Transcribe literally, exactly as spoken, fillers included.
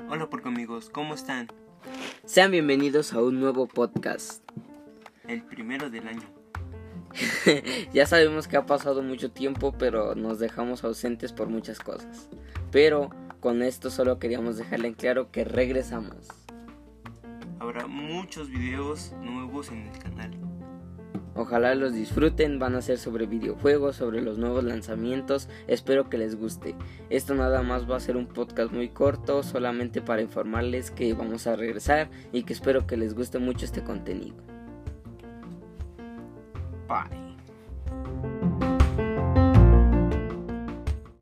Hola porco amigos, ¿cómo están? Sean bienvenidos a un nuevo podcast. El primero del año. Ya sabemos que ha pasado mucho tiempo, pero nos dejamos ausentes por muchas cosas. Pero con esto solo queríamos dejarle en claro que regresamos. Habrá muchos videos nuevos en el canal. Ojalá los disfruten, van a ser sobre videojuegos, sobre los nuevos lanzamientos, espero que les guste. Esto nada más va a ser un podcast muy corto, solamente para informarles que vamos a regresar y que espero que les guste mucho este contenido. Bye.